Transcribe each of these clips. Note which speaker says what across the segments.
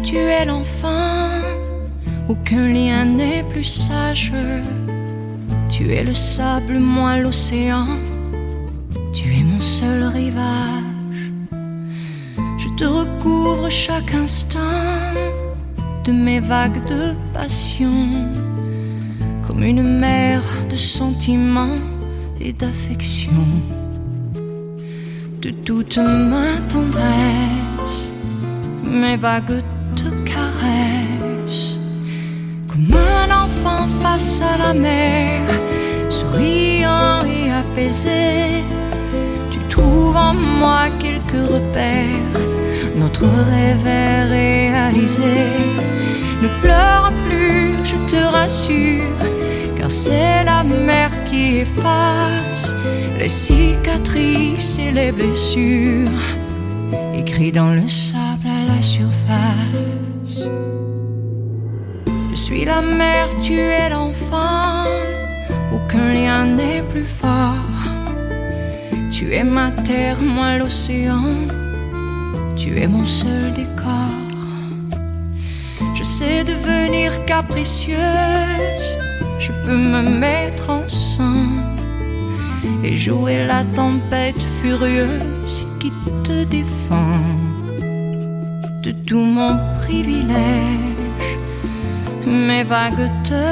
Speaker 1: tu es l'enfant, aucun lien n'est plus sage. Tu es le sable, moi l'océan, tu es mon seul rivage. Je te recouvre chaque instant de mes vagues de passion, comme une mer de sentiments et d'affection. De toute ma tendresse, mes vagues te caressent, comme un enfant face à la mer, souriant et apaisé. Tu trouves en moi quelques repères, notre rêve est réalisé. Ne pleure plus, je te rassure, car c'est la mer qui efface les cicatrices et les blessures, écrits dans le sable à la surface. Je suis la mer, tu es l'enfant, aucun lien n'est plus fort. Tu es ma terre, moi l'océan, tu es mon seul décor. Je sais devenir capricieuse, je peux me mettre en sang et jouer la tempête furieuse qui te défend. De tout mon privilège, mes vagues te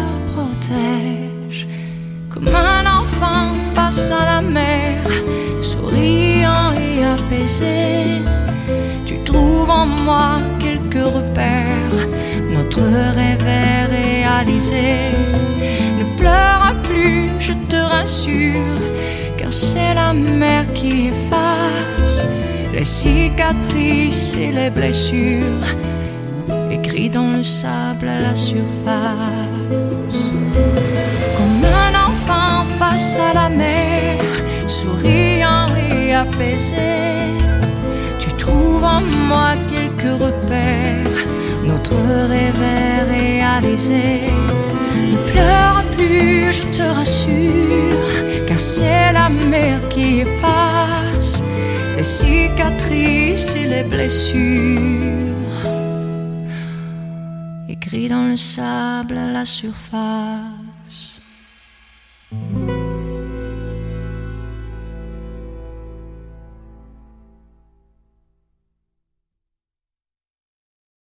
Speaker 1: protègent, comme un enfant face à la mer, souriant et apaisé. Tu trouves en moi quelques repères, notre rêve est réalisé. Ne pleure plus, je te rassure, car c'est la mer qui efface les cicatrices et les blessures, écrits dans le sable à la surface. Comme un enfant face à la mer, souriant et apaisé. Tu trouves en moi quelques repères, notre rêve est réalisé. Ne pleure plus, je te rassure, car c'est la mer qui efface les cicatrices et les blessures, écrits dans le sable à la surface.